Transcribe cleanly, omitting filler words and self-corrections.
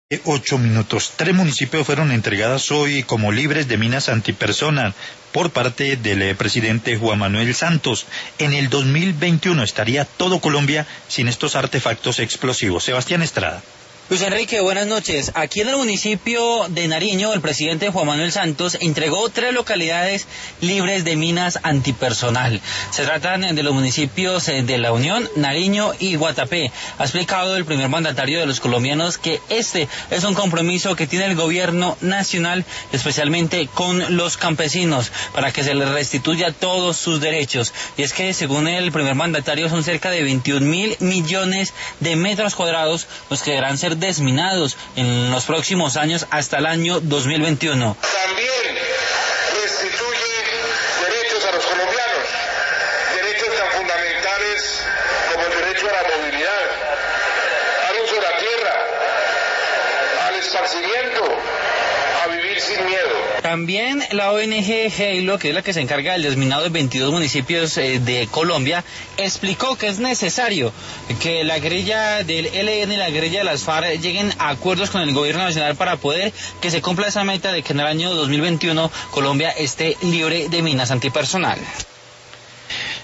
8 minutos. 3 municipios fueron entregadas hoy como libres de minas antipersona por parte del presidente Juan Manuel Santos. En el 2021 estaría todo Colombia sin estos artefactos explosivos. Sebastián Estrada. Luis Enrique, buenas noches. Aquí en el municipio de Nariño, el presidente Juan Manuel Santos entregó 3 localidades libres de minas antipersonal. Se tratan de los municipios de La Unión, Nariño y Guatapé. Ha explicado el primer mandatario de los colombianos que este es un compromiso que tiene el gobierno nacional, especialmente con los campesinos, para que se les restituya todos sus derechos. Y es que, según el primer mandatario, son cerca de 21.000 millones de metros cuadrados los que deberán ser desminados en los próximos años hasta el año 2021. También restituye derechos a los colombianos, derechos tan fundamentales como el derecho a la movilidad, al uso de la tierra, al esparcimiento, a vivir sin miedo. También la ONG Halo, que es la que se encarga del desminado de 22 municipios de Colombia, explicó que es necesario que la guerrilla del ELN y la guerrilla de las FARC lleguen a acuerdos con el gobierno nacional para poder que se cumpla esa meta de que en el año 2021 Colombia esté libre de minas antipersonal.